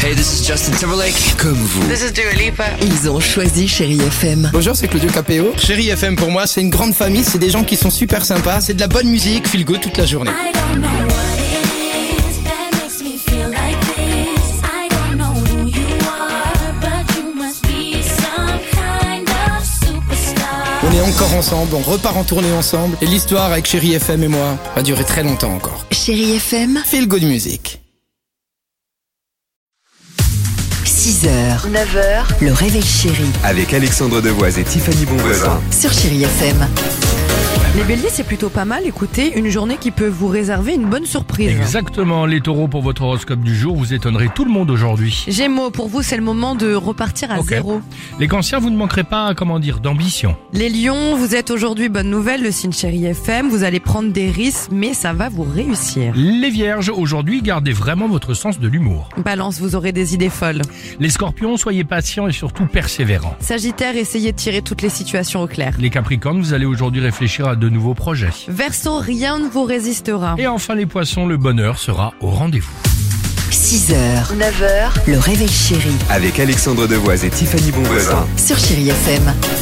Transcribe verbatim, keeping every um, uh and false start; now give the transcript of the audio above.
Hey, this is Justin Timberlake. Comme vous. This is Dua Lipa. Ils ont choisi Chérie F M. Bonjour, c'est Claudio Capéo. Chérie F M pour moi, c'est une grande famille, c'est des gens qui sont super sympas, c'est de la bonne musique, feel good toute la journée. I don't know what it is that makes me feel like this. I don't know who you are, but you must be some kind of superstar. On est encore ensemble, on repart en tournée ensemble, et l'histoire avec Chérie F M et moi va durer très longtemps encore. Chérie F M, Feel good music. six heures, neuf heures, le réveil chéri Avec Alexandre Devoise et Tiffany Bonvoisin. sur Chérie F M. Les béliers, c'est plutôt pas mal. Écoutez, une journée qui peut vous réserver une bonne surprise. Exactement, les taureaux, pour votre horoscope du jour, vous étonnerez tout le monde aujourd'hui. Gémeaux, pour vous, c'est le moment de repartir à Ok. zéro. Les cancers, vous ne manquerez pas, comment dire, d'ambition. Les lions, vous êtes aujourd'hui, bonne nouvelle, le signe Chérie F M. Vous allez prendre des risques, mais ça va vous réussir. Les vierges, aujourd'hui, gardez vraiment votre sens de l'humour. Balance, vous aurez des idées folles. Les scorpions, soyez patients et surtout persévérants. Sagittaire, essayez de tirer toutes les situations au clair. Les capricornes, vous allez aujourd'hui réfléchir à de nouveaux projets. Verseau, rien ne vous résistera. Et enfin les poissons, le bonheur sera au rendez-vous. six heures, neuf heures, le réveil chéri Avec Alexandre Devoise et Tiffany Bonvoisin. sur Chérie F M.